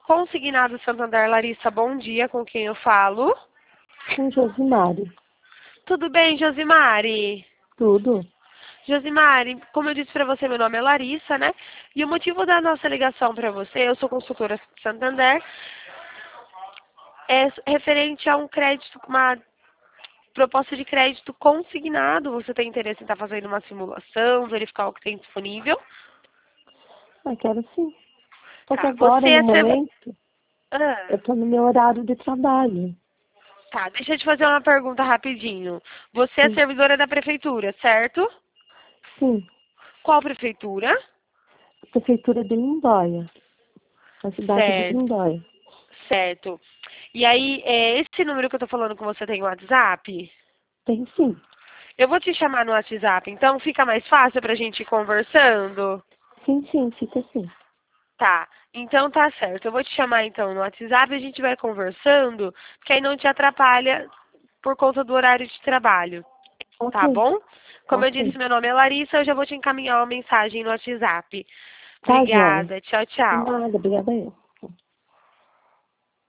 Consignado Santander, Larissa, bom dia, com quem eu falo? Com Josimari. Tudo bem, Josimari? Tudo? Josimari, como eu disse para você, meu nome é Larissa, né? E o motivo da nossa ligação para você, eu sou consultora Santander, é referente a um crédito, uma proposta de crédito consignado. Você tem interesse em estar fazendo uma simulação, verificar o que tem disponível? Quero sim. Só que Tá, agora, no momento, Ah, eu tô no meu horário de trabalho. tá, deixa eu te fazer uma pergunta rapidinho. Você é Sim. servidora da prefeitura, certo? Sim. Qual prefeitura? Prefeitura de Lindóia. A cidade de Certo, Lindóia. certo. E aí, esse número que eu tô falando com você tem WhatsApp? Tem sim. Eu vou te chamar no WhatsApp, então fica mais fácil pra gente ir conversando? Sim, fica sim. Tá, então tá certo. Eu vou te chamar então no WhatsApp e a gente vai conversando, que aí não te atrapalha por conta do horário de trabalho. Ok, Tá bom? Como eu ok. disse, meu nome é Larissa, eu já vou te encaminhar uma mensagem no WhatsApp. Tá, joia. Obrigada. Tchau, De tchau. nada, obrigada eu.